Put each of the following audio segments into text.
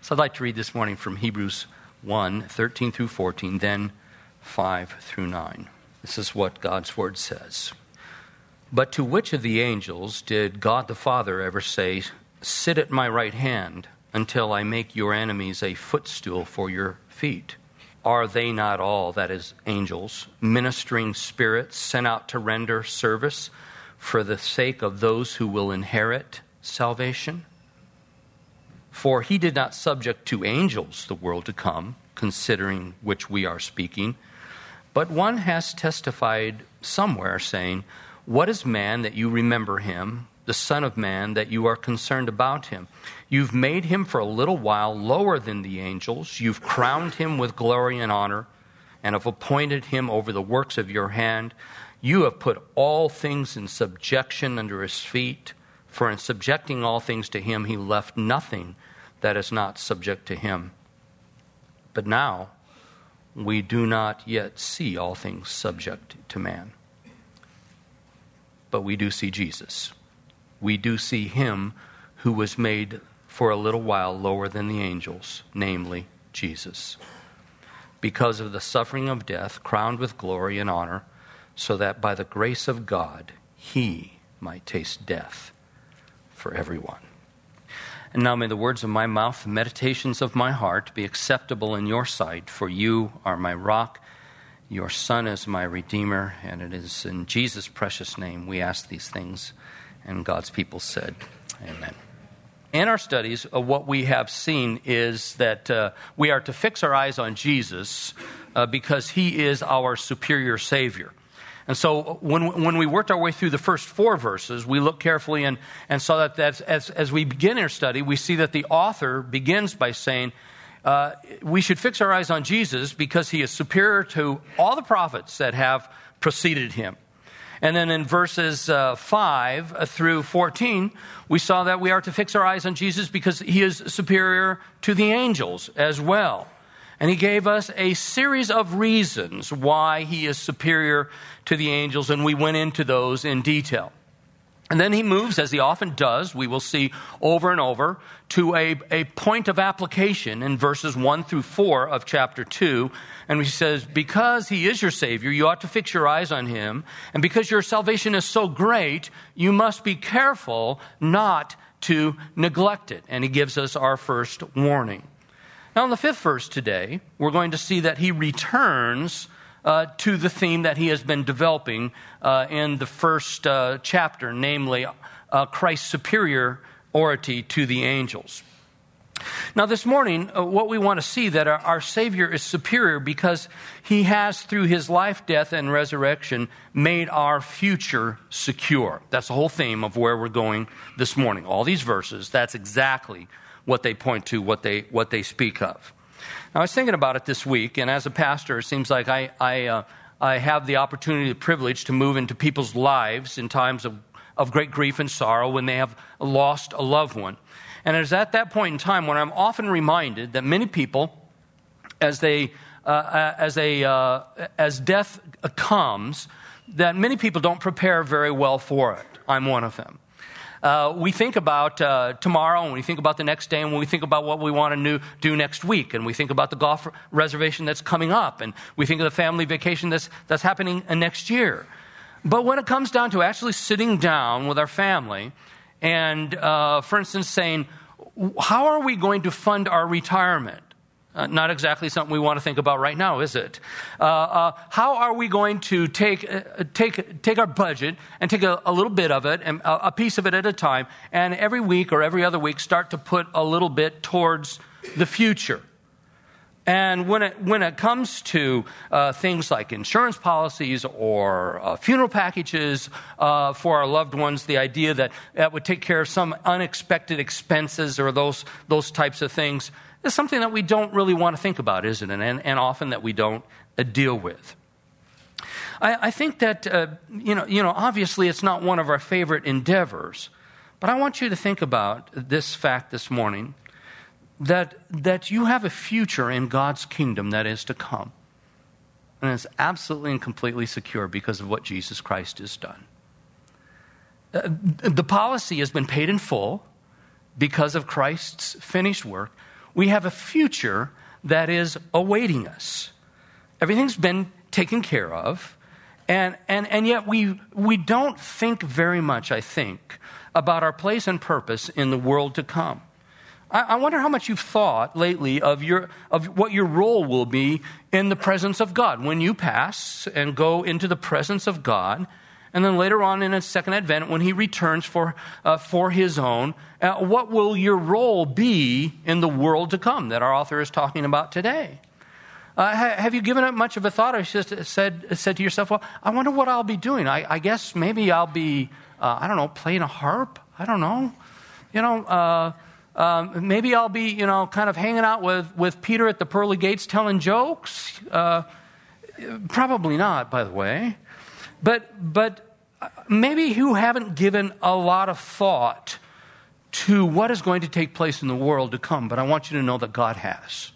So I'd like to read this morning from Hebrews 1:13 through 14, then 5 through 9. This is what God's word says. But to which of the angels did God the Father ever say, "Sit at my right hand until I make your enemies a footstool for your feet"? Are they not all, that is, angels, ministering spirits sent out to render service for the sake of those who will inherit salvation? For he did not subject to angels the world to come, considering which we are speaking. But one has testified somewhere, saying, "What is man that you remember him, the Son of Man that you are concerned about him? You've made him for a little while lower than the angels. You've crowned him with glory and honor, and have appointed him over the works of your hand. You have put all things in subjection under his feet. For in subjecting all things to him, he left nothing that is not subject to him. But now we do not yet see all things subject to man. But we do see Jesus. We do see him who was made for a little while lower than the angels, namely Jesus, because of the suffering of death, crowned with glory and honor, so that by the grace of God he might taste death for everyone. And now may the words of my mouth, the meditations of my heart be acceptable in your sight, for you are my rock, your Son is my Redeemer, and it is in Jesus' precious name we ask these things. And God's people said, amen. In our studies, what we have seen is that we are to fix our eyes on Jesus because he is our superior Savior. And so when we worked our way through the first 4 verses, we looked carefully and saw that as we begin our study, we see that the author begins by saying we should fix our eyes on Jesus because he is superior to all the prophets that have preceded him. And then in verses 5 through 14, we saw that we are to fix our eyes on Jesus because he is superior to the angels as well. And he gave us a series of reasons why he is superior to the angels, and we went into those in detail. And then he moves, as he often does, we will see over and over, to a point of application in verses 1 through 4 of chapter 2. And he says, because he is your Savior, you ought to fix your eyes on him. And because your salvation is so great, you must be careful not to neglect it. And he gives us our first warning. Now in the 5th verse today, we're going to see that he returns to the theme that he has been developing in the first chapter, namely Christ's superiority to the angels. Now this morning, what we want to see that our Savior is superior because he has, through his life, death, and resurrection, made our future secure. That's the whole theme of where we're going this morning. All these verses, that's exactly what they point to, what they speak of. Now, I was thinking about it this week, and as a pastor, it seems like I have the opportunity, the privilege to move into people's lives in times of great grief and sorrow when they have lost a loved one. And it is at that point in time when I'm often reminded that many people, as death comes, that many people don't prepare very well for it. I'm one of them. We think about tomorrow, and we think about the next day, and we think about what we want to do next week, and we think about the golf reservation that's coming up, and we think of the family vacation that's happening next year. But when it comes down to actually sitting down with our family and, for instance, saying, how are we going to fund our retirement? Not exactly something we want to think about right now, is it? How are we going to take our budget and take a little bit of it, and a piece of it at a time, and every week or every other week start to put a little bit towards the future? And when it comes to things like insurance policies or funeral packages for our loved ones, the idea that would take care of some unexpected expenses or those types of things, is something that we don't really want to think about, isn't it? And often that we don't deal with. I think that obviously it's not one of our favorite endeavors, but I want you to think about this fact this morning, that you have a future in God's kingdom that is to come. And it's absolutely and completely secure because of what Jesus Christ has done. The policy has been paid in full because of Christ's finished work. We have a future that is awaiting us. Everything's been taken care of, and yet we don't think very much, I think, about our place and purpose in the world to come. I wonder how much you've thought lately of what your role will be in the presence of God when you pass and go into the presence of God, and then later on in a second advent when he returns for his own. What will your role be in the world to come that our author is talking about today? Have you given it much of a thought, or just said to yourself, well, I wonder what I'll be doing? I guess maybe I'll be, playing a harp. I don't know. Maybe I'll be, kind of hanging out with Peter at the pearly gates telling jokes. Probably not, by the way. But maybe you haven't given a lot of thought to what is going to take place in the world to come, but I want you to know that God has.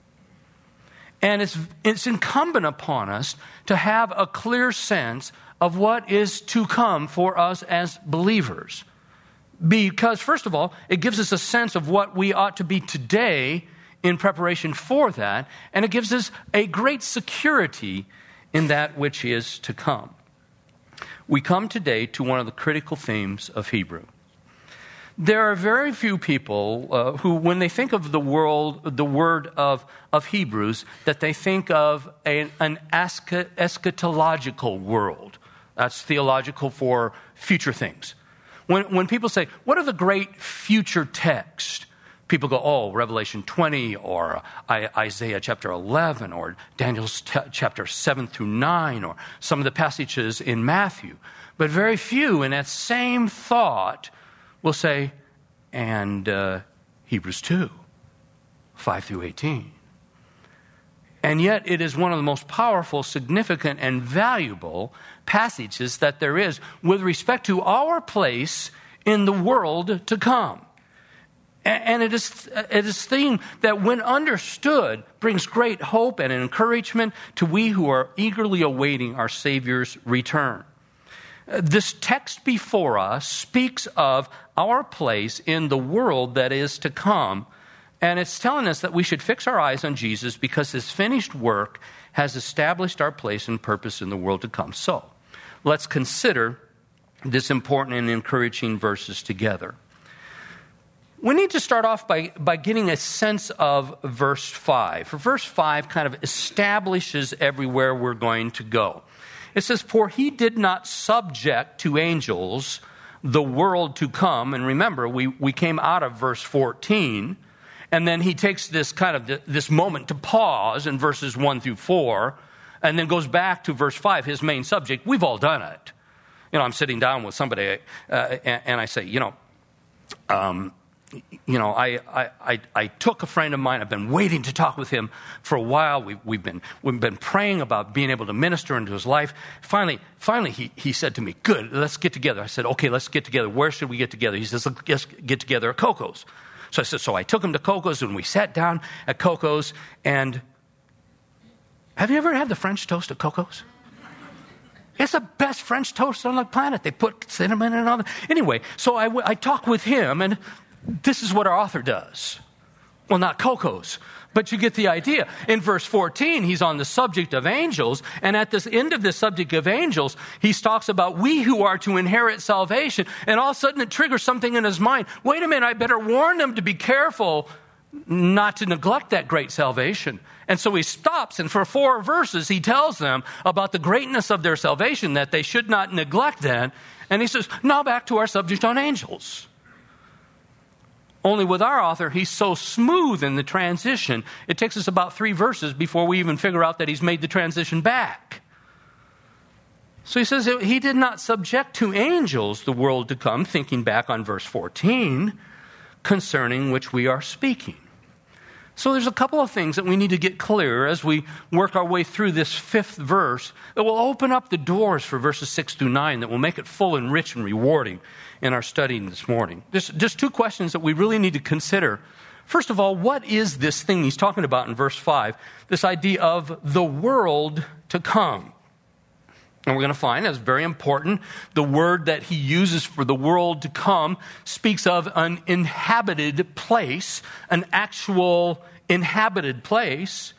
And it's incumbent upon us to have a clear sense of what is to come for us as believers. Because, first of all, it gives us a sense of what we ought to be today in preparation for that, and it gives us a great security in that which is to come. We come today to one of the critical themes of Hebrew. There are very few people who, when they think of the word of Hebrews, that they think of an eschatological world. That's theological for future things. When people say, what are the great future texts? People go, oh, Revelation 20 or Isaiah chapter 11 or Daniel's chapter 7 through 9 or some of the passages in Matthew. But very few in that same thought will say, and Hebrews 2, 5 through 18. And yet it is one of the most powerful, significant, and valuable passages that there is with respect to our place in the world to come. And it is a theme that, when understood, brings great hope and encouragement to we who are eagerly awaiting our Savior's return. This text before us speaks of our place in the world that is to come, and it's telling us that we should fix our eyes on Jesus because his finished work has established our place and purpose in the world to come. So, let's consider this important and encouraging verses together. We need to start off by getting a sense of verse 5. For verse 5 kind of establishes everywhere we're going to go. It says, for he did not subject to angels the world to come. And remember, we came out of verse 14, and then he takes this kind of this moment to pause in verses 1 through 4, and then goes back to verse 5, his main subject. We've all done it. I'm sitting down with somebody, and I say, I took a friend of mine. I've been waiting to talk with him for a while. We've been praying about being able to minister into his life. Finally, he said to me, "Good, let's get together." I said, "Okay, let's get together. Where should we get together?" He says, "Let's get together at Coco's." So I said, so I took him to Coco's, and we sat down at Coco's. And have you ever had the French toast at Coco's? It's the best French toast on the planet. They put cinnamon and all that. Anyway, so I talked with him, and this is what our author does. Well, not Coco's, but you get the idea. In verse 14, he's on the subject of angels, and at this end of the subject of angels, he talks about we who are to inherit salvation, and all of a sudden it triggers something in his mind. Wait a minute, I better warn them to be careful not to neglect that great salvation. And so he stops, and for 4 verses, he tells them about the greatness of their salvation, that they should not neglect that. And he says, now back to our subject on angels. Only with our author, he's so smooth in the transition, it takes us about 3 verses before we even figure out that he's made the transition back. So he says he did not subject to angels the world to come, thinking back on verse 14, concerning which we are speaking. So there's a couple of things that we need to get clear as we work our way through this 5th verse that will open up the doors for verses 6 through 9, that will make it full and rich and rewarding in our studying this morning. There's just 2 questions that we really need to consider. First of all, what is this thing he's talking about in verse 5? This idea of the world to come. And we're going to find that's very important. The word that he uses for the world to come speaks of an inhabited place, an actual inhabited place.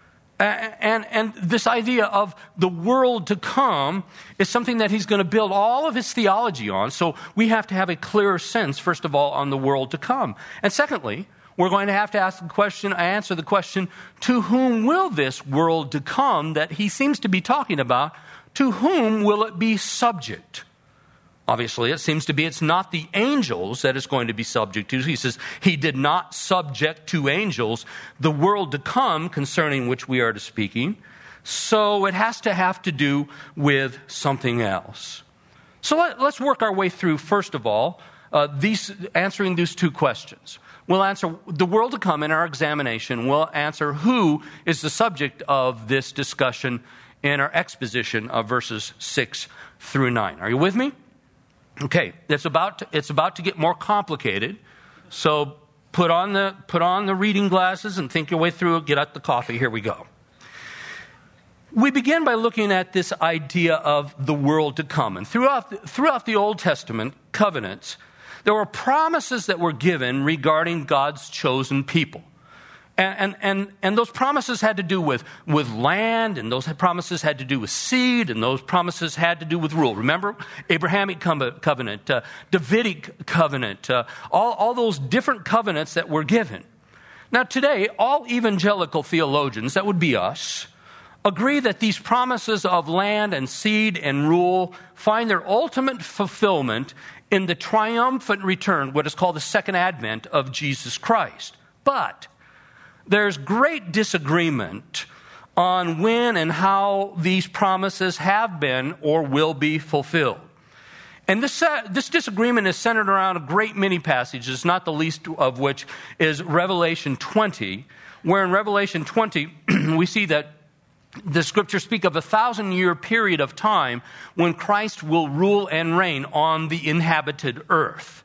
And this idea of the world to come is something that he's going to build all of his theology on. So we have to have a clearer sense, first of all, on the world to come. And secondly, we're going to have to answer the question, to whom will this world to come that he seems to be talking about, to whom will it be subject? Obviously, it seems to be it's not the angels that it's going to be subject to. He says he did not subject to angels the world to come concerning which we are to speaking. So it has to have to do with something else. So let's work our way through, first of all, answering these two questions. We'll answer the world to come in our examination. We'll answer who is the subject of this discussion in our exposition of verses 6 through 9. Are you with me? Okay, it's about to get more complicated. So put on the reading glasses and think your way through it. Get out the coffee. Here we go. We begin by looking at this idea of the world to come. And throughout the Old Testament covenants, there were promises that were given regarding God's chosen people. And those promises had to do with land, and those promises had to do with seed, and those promises had to do with rule. Remember, Abrahamic covenant, Davidic covenant, all those different covenants that were given. Now today, all evangelical theologians, that would be us, agree that these promises of land and seed and rule find their ultimate fulfillment in the triumphant return, what is called the second advent of Jesus Christ. But there's great disagreement on when and how these promises have been or will be fulfilled. And this disagreement is centered around a great many passages, not the least of which is Revelation 20, where in Revelation 20 we see that the scriptures speak of a 1,000-year period of time when Christ will rule and reign on the inhabited earth.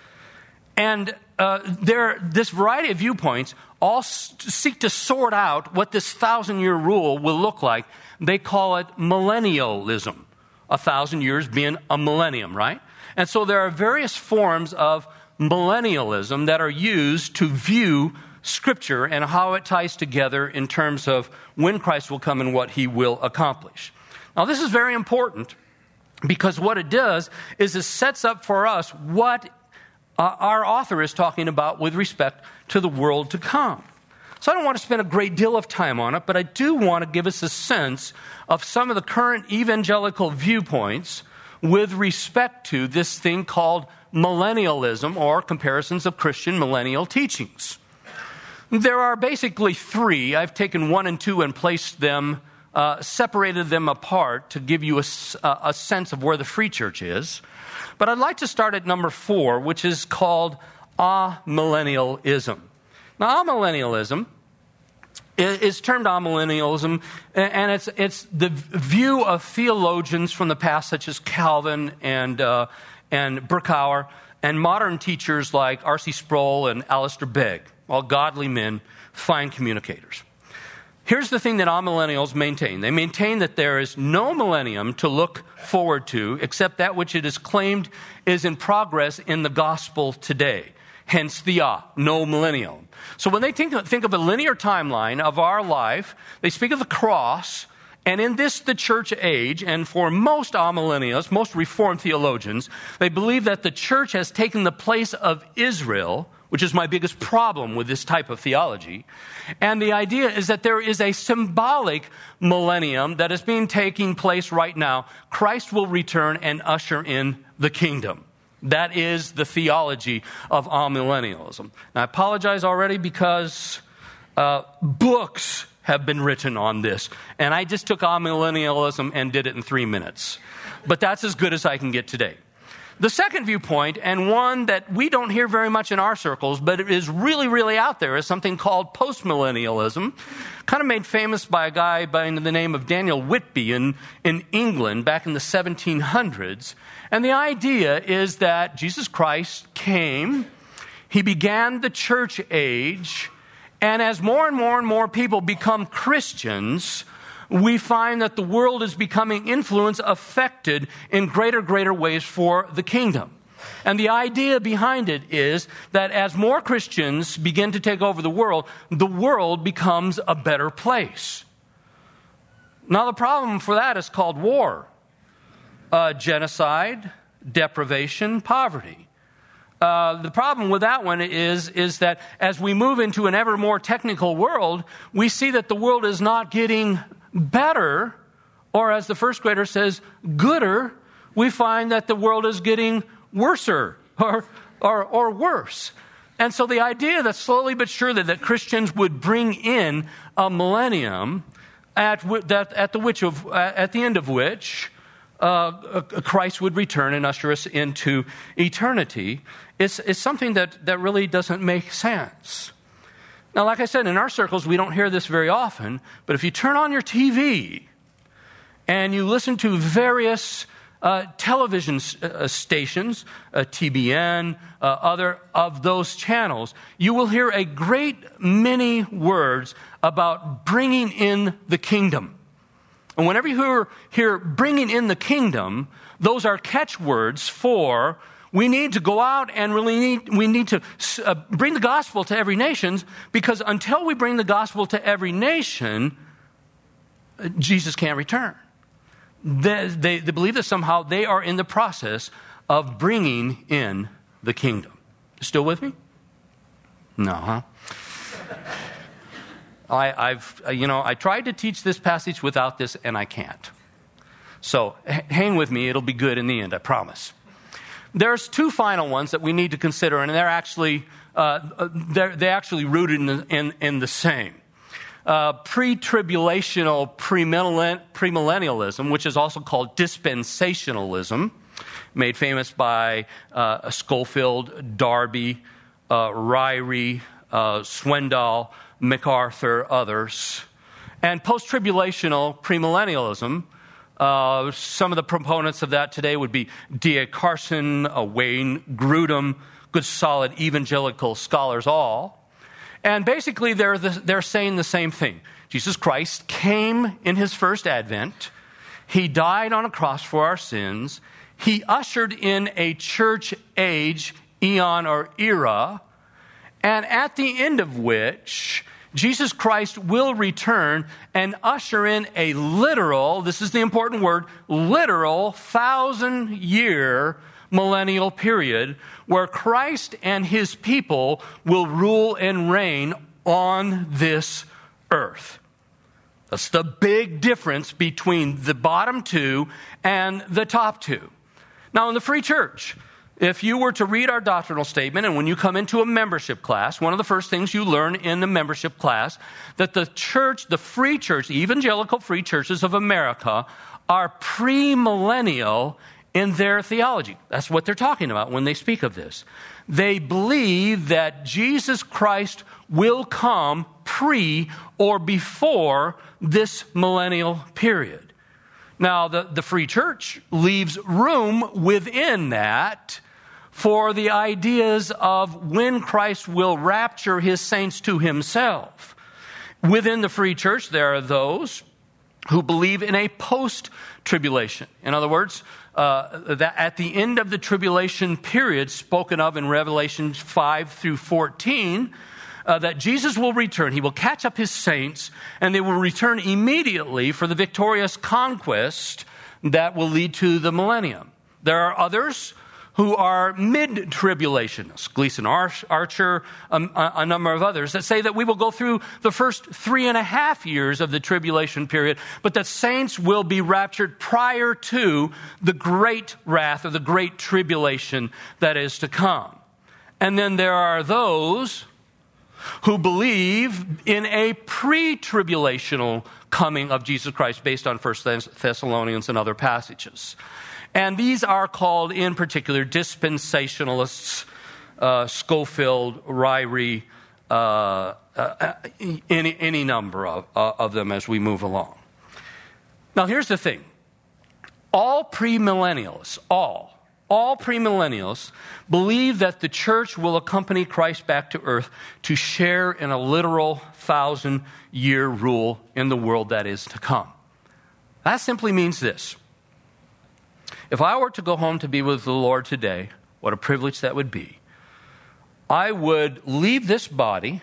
And this variety of viewpoints all seek to sort out what this 1,000-year rule will look like. They call it millennialism. 1,000 years being a millennium, right? And so there are various forms of millennialism that are used to view Scripture and how it ties together in terms of when Christ will come and what he will accomplish. Now, this is very important because what it does is it sets up for us what our author is talking about with respect to the world to come. So I don't want to spend a great deal of time on it, but I do want to give us a sense of some of the current evangelical viewpoints with respect to this thing called millennialism, or comparisons of Christian millennial teachings. There are basically three. I've taken 1 and 2 and placed them, separated them apart to give you a sense of where the free church is. But I'd like to start at number 4, which is called amillennialism. Now, amillennialism is termed amillennialism, and it's the view of theologians from the past, such as Calvin and Berkouwer, and modern teachers like R.C. Sproul and Alistair Begg, all godly men, fine communicators. Here's the thing that amillennials maintain. They maintain that there is no millennium to look forward to except that which it is claimed is in progress in the gospel today. Hence the no millennium. So when they think of a linear timeline of our life, they speak of the cross, and in this, the church age, and for most amillennials, most Reformed theologians, they believe that the church has taken the place of Israel, which is my biggest problem with this type of theology. And the idea is that there is a symbolic millennium that is taking place right now. Christ will return and usher in the kingdom. That is the theology of amillennialism. Now, I apologize already because books have been written on this. And I just took amillennialism and did it in 3 minutes. But that's as good as I can get today. The second viewpoint, and one that we don't hear very much in our circles, but it is really, really out there, is something called postmillennialism, kind of made famous by a guy by the name of Daniel Whitby in England back in the 1700s. And the idea is that Jesus Christ came, he began the church age, and as more and more and more people become Christians, we find that the world is becoming affected in greater ways for the kingdom. And the idea behind it is that as more Christians begin to take over the world becomes a better place. Now, the problem for that is called war, genocide, deprivation, poverty. The problem with that one is that as we move into an ever more technical world, we see that the world is not getting better, or as the first grader says, gooder. We find that the world is getting worser or worse. And so the idea that slowly but surely that Christians would bring in a millennium at the end of which Christ would return and usher us into eternity is something that really doesn't make sense. Now, like I said, in our circles, we don't hear this very often, but if you turn on your TV and you listen to various television stations, TBN, other of those channels, you will hear a great many words about bringing in the kingdom. And whenever you hear bringing in the kingdom, those are catchwords for we need to go out and we need to bring the gospel to every nation, because until we bring the gospel to every nation, Jesus can't return. They believe that somehow they are in the process of bringing in the kingdom. Still with me? No, huh? I tried to teach this passage without this, and I can't. So hang with me; it'll be good in the end, I promise. There's two final ones that we need to consider, and they're actually rooted in the same. Pre-tribulational premillennialism, which is also called dispensationalism, made famous by Schofield, Darby, Ryrie, Swindoll, MacArthur, others. And post-tribulational premillennialism, some of the proponents of that today would be D.A. Carson, Wayne Grudem, good solid evangelical scholars all. And basically they're saying the same thing. Jesus Christ came in his first advent. He died on a cross for our sins. He ushered in a church age, eon or era, and at the end of which Jesus Christ will return and usher in a literal, this is the important word, literal 1,000-year millennial period where Christ and his people will rule and reign on this earth. That's the big difference between the bottom two and the top two. Now, in the free church, if you were to read our doctrinal statement, and when you come into a membership class, one of the first things you learn in the membership class, that the church, the free church, the evangelical free churches of America are premillennial in their theology. That's what they're talking about when they speak of this. They believe that Jesus Christ will come pre or before this millennial period. Now, the free church leaves room within that for the ideas of when Christ will rapture his saints to himself. Within the free church, there are those who believe in a post-tribulation. In other words, that at the end of the tribulation period spoken of in Revelation 5 through 14, that Jesus will return. He will catch up his saints, and they will return immediately for the victorious conquest that will lead to the millennium. There are others who are mid-tribulationists, Gleason Archer, a number of others, that say that we will go through the first 3.5 years of the tribulation period, but that saints will be raptured prior to the great wrath or the great tribulation that is to come. And then there are those who believe in a pre-tribulational coming of Jesus Christ based on 1 Thessalonians and other passages. And these are called, in particular, dispensationalists, Schofield, Ryrie, any number of them as we move along. Now, here's the thing. All premillennialists, all premillennials believe that the church will accompany Christ back to earth to share in a literal 1,000-year rule in the world that is to come. That simply means this. If I were to go home to be with the Lord today, what a privilege that would be. I would leave this body.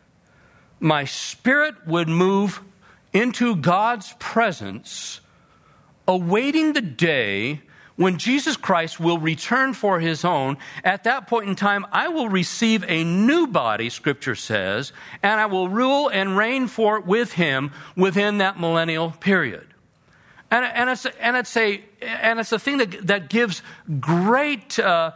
My spirit would move into God's presence, awaiting the day when Jesus Christ will return for his own. At that point in time, I will receive a new body, Scripture says, and I will rule and reign with him within that millennial period. And it's a thing that gives great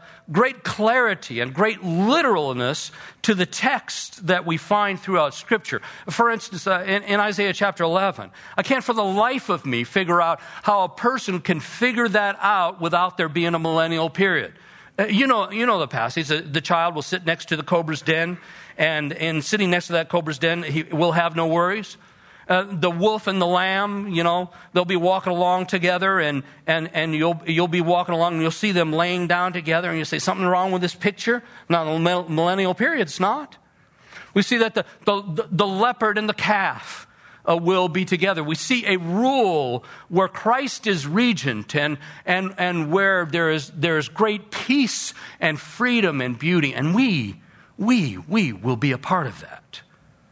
clarity and great literalness to the text that we find throughout Scripture. For instance, in Isaiah chapter 11, I can't for the life of me figure out how a person can figure that out without there being a millennial period. You know the passage. The child will sit next to the cobra's den, and sitting next to that cobra's den, he will have no worries. The wolf and the lamb, they'll be walking along together, and you'll be walking along, and you'll see them laying down together, and you say, something wrong with this picture? Not in the millennial period, it's not. We see that the leopard and the calf will be together. We see a rule where Christ is regent, and where there is great peace and freedom and beauty, and we will be a part of that.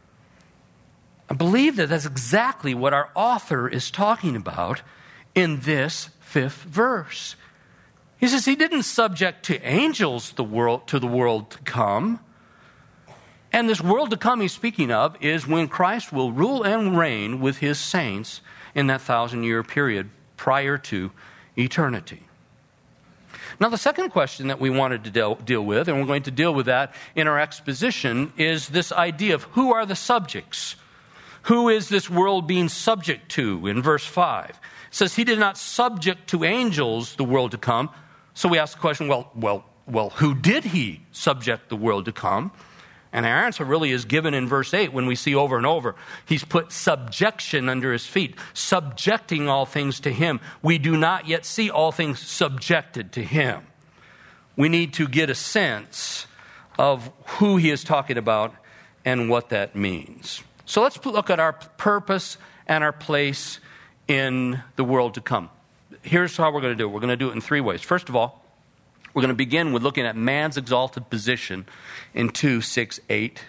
I believe that that's exactly what our author is talking about in this 5th verse. He says he didn't subject to angels to the world to come. And this world to come he's speaking of is when Christ will rule and reign with his saints in that 1,000-year period prior to eternity. Now, the second question that we wanted to deal with, and we're going to deal with that in our exposition, is this idea of who are the subjects. Who is this world being subject to? In verse 5, it says he did not subject to angels the world to come. So we ask the question, well, who did he subject the world to come? And our answer really is given in verse 8 when we see over and over, he's put subjection under his feet, subjecting all things to him. We do not yet see all things subjected to him. We need to get a sense of who he is talking about and what that means. So let's look at our purpose and our place in the world to come. Here's how we're going to do it. We're going to do it in 3 ways. First of all, we're going to begin with looking at man's exalted position in 2:6-8a.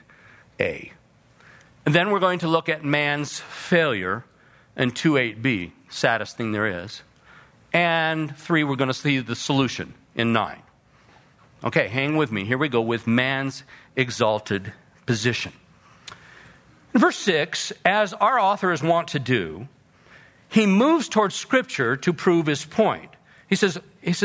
And then we're going to look at man's failure in 2:8b, saddest thing there is. And 3, we're going to see the solution in 9. Okay, hang with me. Here we go with man's exalted position. In verse 6, as our author is wont to do, he moves towards Scripture to prove his point. He says,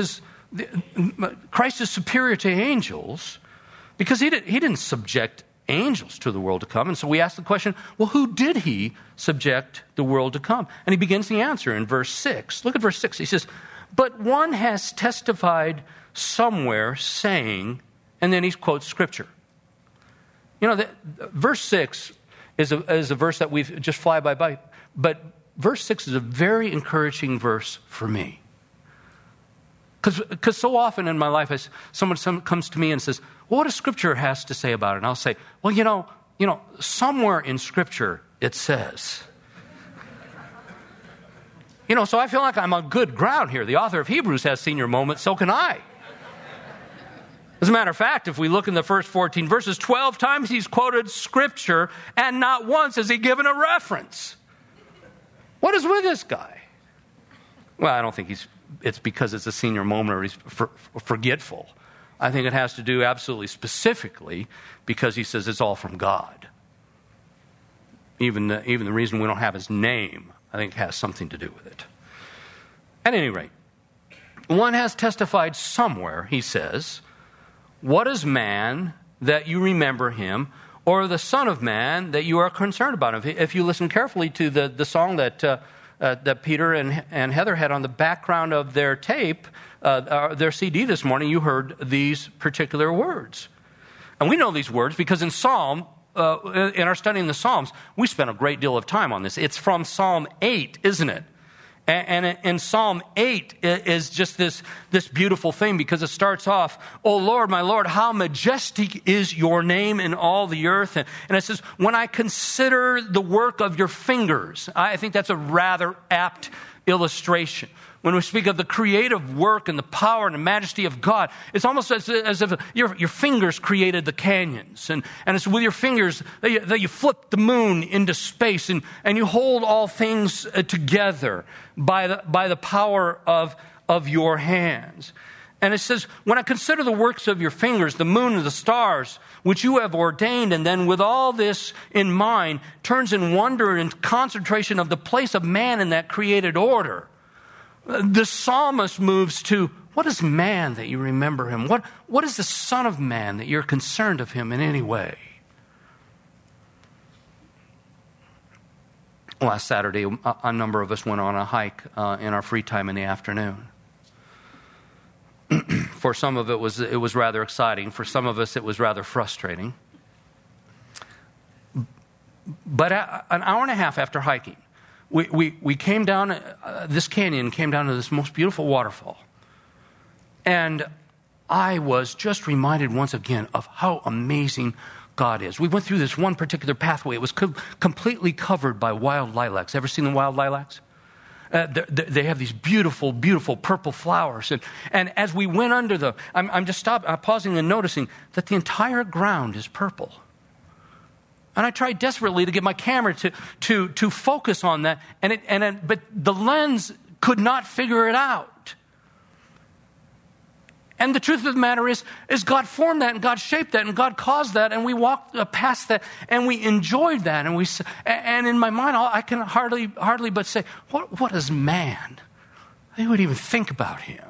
Christ is superior to angels because he didn't subject angels to the world to come. And so we ask the question, well, who did he subject the world to come? And he begins the answer in verse 6. Look at verse 6. He says, but one has testified somewhere saying, and then he quotes Scripture. Verse 6 is a verse that we've just fly by. But verse 6 is a very encouraging verse for me. Because so often in my life, someone comes to me and says, well, what does Scripture has to say about it? And I'll say, well, somewhere in Scripture it says. So I feel like I'm on good ground here. The author of Hebrews has senior moments, so can I. As a matter of fact, if we look in the first 14 verses, 12 times he's quoted Scripture, and not once has he given a reference. What is with this guy? Well, I don't think it's because it's a senior moment or he's forgetful. I think it has to do absolutely specifically because he says it's all from God. Even the reason we don't have his name, I think, has something to do with it. At any rate, one has testified somewhere, he says, what is man that you remember him, or the Son of Man that you are concerned about him? If you listen carefully to the song that Peter and Heather had on the background of their tape, their CD this morning, you heard these particular words. And we know these words because in our study in the Psalms, we spent a great deal of time on this. It's from Psalm 8, isn't it? And in Psalm 8 is just this beautiful thing because it starts off, "O Lord, my Lord, how majestic is your name in all the earth." And it says, "When I consider the work of your fingers," I think that's a rather apt illustration. When we speak of the creative work and the power and the majesty of God, it's almost as if your fingers created the canyons. And it's with your fingers that you flip the moon into space and you hold all things together by the power of your hands. And it says, when I consider the works of your fingers, the moon and the stars, which you have ordained, and then with all this in mind, turns in wonder and concentration of the place of man in that created order. The psalmist moves to, what is man that you remember him? What is the Son of Man that you're concerned of him in any way? Last Saturday, a number of us went on a hike in our free time in the afternoon. For some of it was rather exciting. For some of us, it was rather frustrating. But an hour and a half after hiking, we came down this canyon, came down to this most beautiful waterfall. And I was just reminded once again of how amazing God is. We went through this one particular pathway. It was completely covered by wild lilacs. Ever seen the wild lilacs? They have these beautiful, beautiful purple flowers. And as we went under I'm just pausing and noticing that the entire ground is purple. And I tried desperately to get my camera to focus on that, but the lens could not figure it out. And the truth of the matter is God formed that, and God shaped that, and God caused that, and we walked past that, and we enjoyed that, and in my mind, I can hardly but say, what is man? Who would even think about him?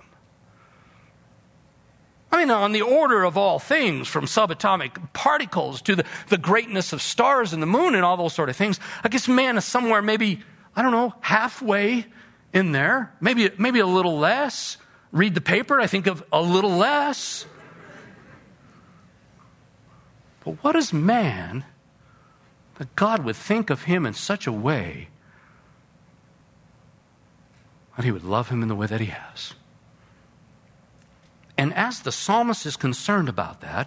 I mean, on the order of all things, from subatomic particles to the greatness of stars and the moon and all those sort of things, I guess man is somewhere maybe, I don't know, halfway in there, maybe a little less. Read the paper, I think of a little less. But what is man that God would think of him in such a way that he would love him in the way that he has? And as the psalmist is concerned about that,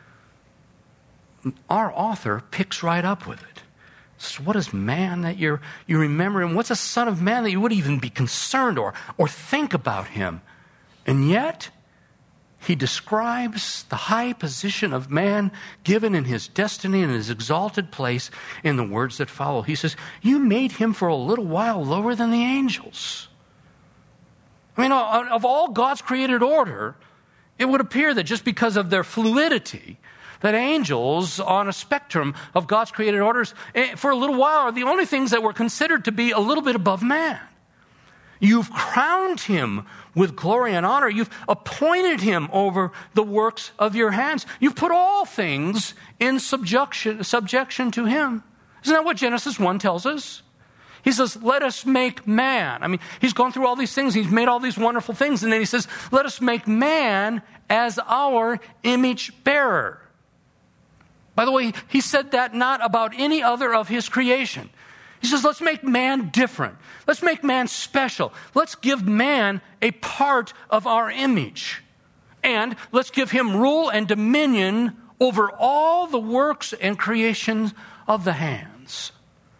our author picks right up with it. So what is man that you remember him? What's a son of man that you would even be concerned or think about him? And yet, he describes the high position of man given in his destiny and his exalted place in the words that follow. He says, you made him for a little while lower than the angels. I mean, of all God's created order, it would appear that just because of their fluidity, that angels on a spectrum of God's created orders, for a little while, are the only things that were considered to be a little bit above man. You've crowned him with glory and honor. You've appointed him over the works of your hands. You've put all things in subjection to him. Isn't that what Genesis 1 tells us? He says, let us make man. I mean, he's gone through all these things. He's made all these wonderful things. And then he says, let us make man as our image bearer. By the way, he said that not about any other of his creation. He says, let's make man different. Let's make man special. Let's give man a part of our image. And let's give him rule and dominion over all the works and creations of the hands.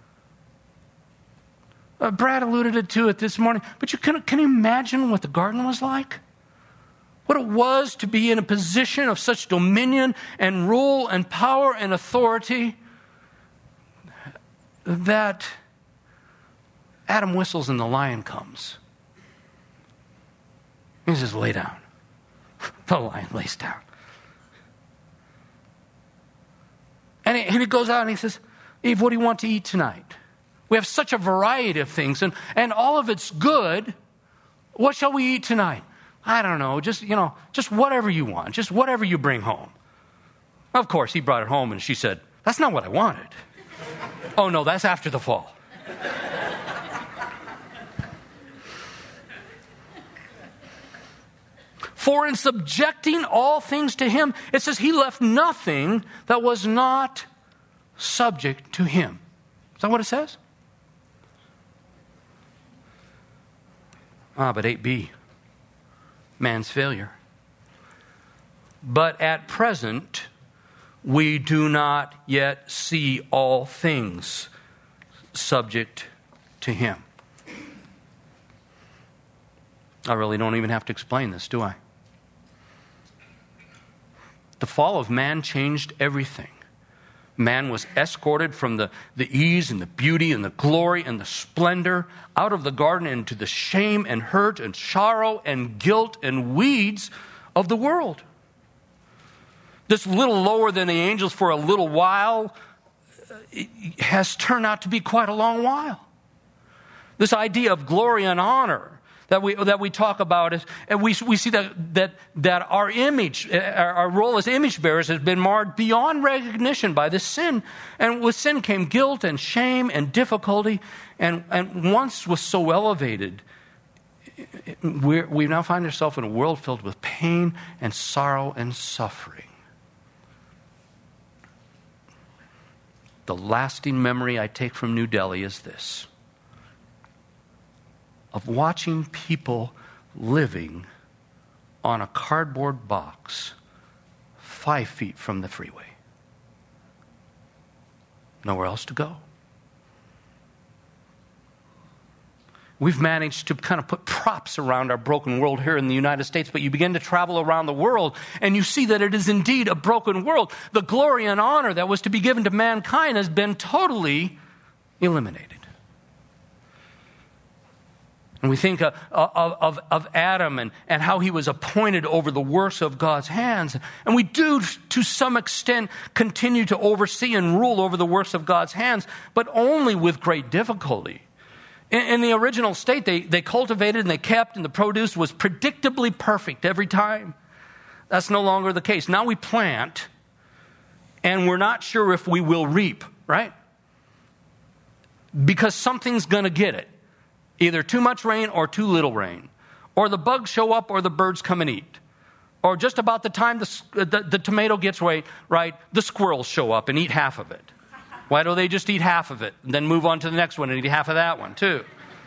Brad alluded to it this morning, but can you imagine what the garden was like? What it was to be in a position of such dominion and rule and power and authority that Adam whistles and the lion comes. He says, lay down. The lion lays down. And he goes out and he says, Eve, what do you want to eat tonight? We have such a variety of things, and all of it's good. What shall we eat tonight? I don't know, just whatever you want, just whatever you bring home. Of course, he brought it home, and she said, that's not what I wanted. Oh, no, that's after the fall. For in subjecting all things to him, it says he left nothing that was not subject to him. Is that what it says? But 8b, man's failure. But at present, we do not yet see all things subject to him. I really don't even have to explain this, do I? The fall of man changed everything. Man was escorted from the ease and the beauty and the glory and the splendor out of the garden into the shame and hurt and sorrow and guilt and weeds of the world. This little lower than the angels for a little while has turned out to be quite a long while. This idea of glory and honor that we talk about it, and we see that our image, our role as image bearers has been marred beyond recognition by this sin. And with sin came guilt and shame and difficulty, and once was so elevated, we now find ourselves in a world filled with pain and sorrow and suffering. The lasting memory I take from New Delhi is this: of watching people living on a cardboard box 5 feet from the freeway. Nowhere else to go. We've managed to kind of put props around our broken world here in the United States, but you begin to travel around the world and you see that it is indeed a broken world. The glory and honor that was to be given to mankind has been totally eliminated. And we think of Adam and how he was appointed over the works of God's hands. And we do, to some extent, continue to oversee and rule over the works of God's hands, but only with great difficulty. In the original state, they cultivated and they kept, and the produce was predictably perfect every time. That's no longer the case. Now we plant, and we're not sure if we will reap, right? Because something's going to get it. Either too much rain or too little rain. Or the bugs show up or the birds come and eat. Or just about the time the tomato gets right, the squirrels show up and eat half of it. Why don't they just eat half of it and then move on to the next one and eat half of that one too?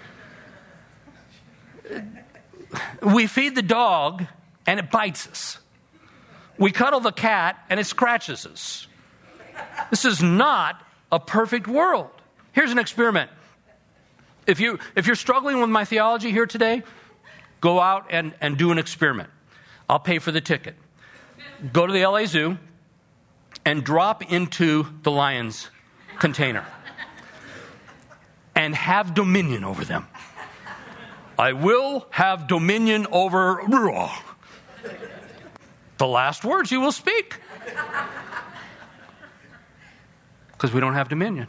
We feed the dog and it bites us. We cuddle the cat and it scratches us. This is not a perfect world. Here's an experiment. If you're struggling with my theology here today, go out and do an experiment. I'll pay for the ticket. Go to the LA Zoo and drop into the lion's container and have dominion over them. I will have dominion over the last words you will speak. Because we don't have dominion.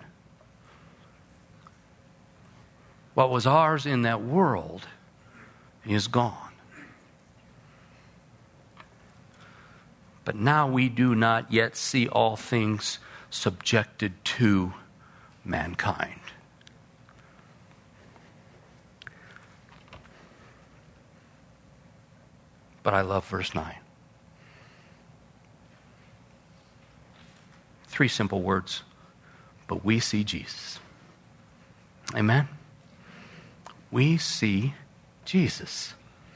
What was ours in that world is gone. But now we do not yet see all things subjected to mankind. But I love verse 9. 3 simple words. But we see Jesus. Amen? We see Jesus.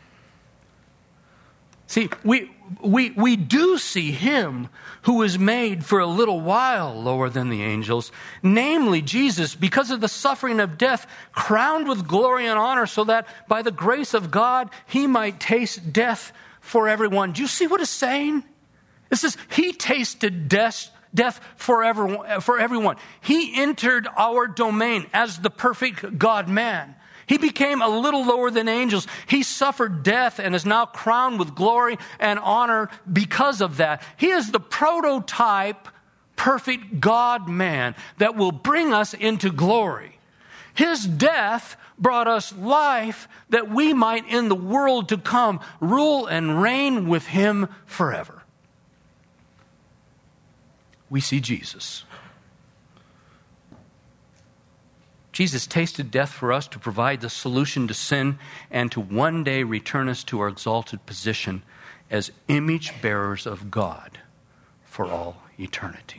See, we do see him who is made for a little while lower than the angels, namely Jesus, because of the suffering of death, crowned with glory and honor, so that by the grace of God he might taste death for everyone. Do you see what it's saying? It says he tasted death for everyone. He entered our domain as the perfect God-man. He became a little lower than angels. He suffered death and is now crowned with glory and honor because of that. He is the prototype, perfect God-man that will bring us into glory. His death brought us life that we might in the world to come rule and reign with him forever. We see Jesus. Jesus tasted death for us to provide the solution to sin and to one day return us to our exalted position as image bearers of God for all eternity.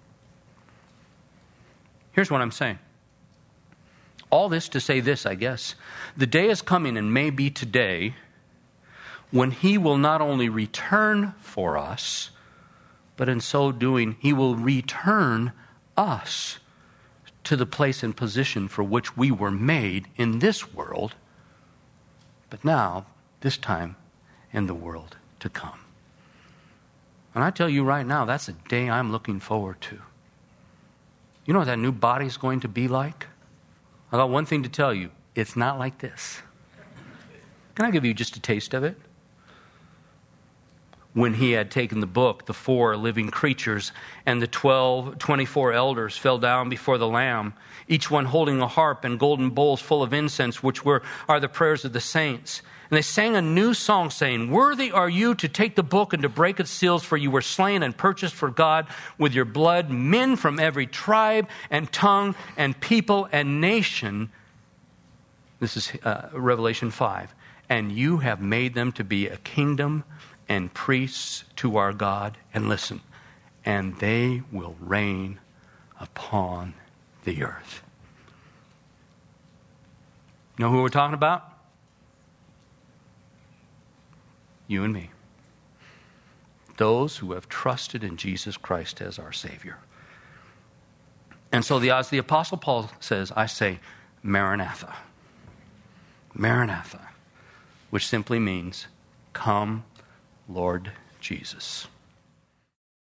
Here's what I'm saying. All this to say this, I guess. The day is coming, and may be today, when he will not only return for us, but in so doing, he will return us to the place and position for which we were made in this world, but now this time and the world to come. And I tell you right now, that's a day I'm looking forward to. You know what that new body's going to be like? I got one thing to tell you. It's not like this. Can I give you just a taste of it? When he had taken the book, the 4 living creatures and the 24 elders fell down before the Lamb, each one holding a harp and golden bowls full of incense, which are the prayers of the saints. And they sang a new song saying, "Worthy are you to take the book and to break its seals, for you were slain and purchased for God with your blood men from every tribe and tongue and people and nation." This is Revelation 5. "And you have made them to be a kingdom and priests to our God." And listen, "and they will reign upon the earth." Know who we're talking about? You and me. Those who have trusted in Jesus Christ as our Savior. And so as the Apostle Paul says, I say, Maranatha. Maranatha, which simply means, "Come, Lord Jesus."